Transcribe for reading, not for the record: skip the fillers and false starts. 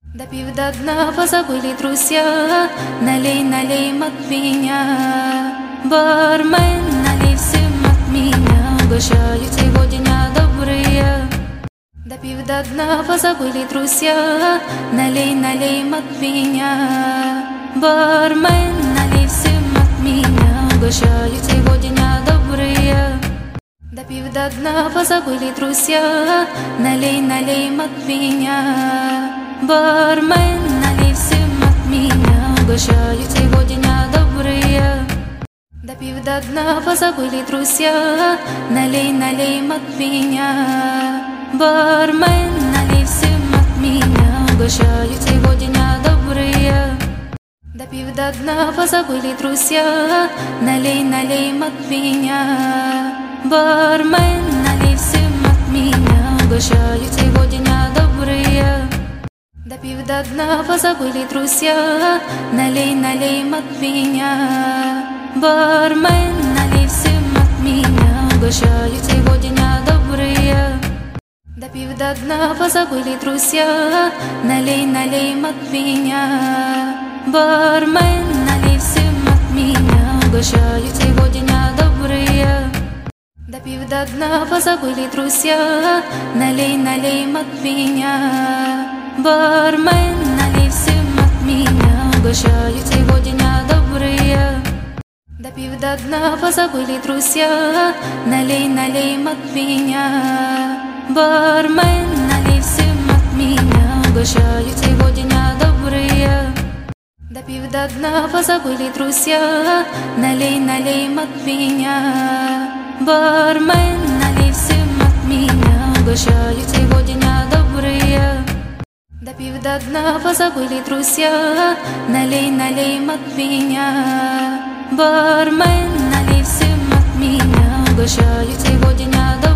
Допив до дна, позабыли друзья. Налей, налей от меня, бармен, налей всем от меня. Угощаю сегодня добрые. Допив до дна, позабыли друзья. Налей, налей от меня, бармен, налей всем от меня. Угощаю сегодня добрые. Допив до дна, позабыли друзья. Налей, налей от меня, бармен, налей всем от меня. Угощаю сегодня добрые. Допив до дна, позабыли друзья. Налей, налей от меня, бармен, налей всем от меня. Угощаю сегодня добрые. Допив до дна, позабыли друзья. Налей, налей от меня, бармен, налей всем от меня. Угощаю сегодня добрые. Допив до дна, позабыли друзья. Налей, налей от меня, бармен, налей всем от меня. Угощаю сегодня добрые. Допив до дна, позабыли друзья. Налей, налей от меня, бармен, налей всем от меня. Угощаю сегодня добрые. Допив до дна, позабыли друзья. Налей, налей от меня, бармен, налей всем от меня. Угощаю сегодня добрые. Допив до дна, позабыли друзья. Налей, налей от меня, бармен, налей всем от меня. Угощаю сегодня добрые. Допив до дна, позабыли друзья. Налей, налей от меня, бармен, налей всем от меня. Угощаю сегодня добрые. Допив до дна, позабыли друзья. Налей, налей от меня, бармен, налей всем от меня. Угощаю сегодня добрые.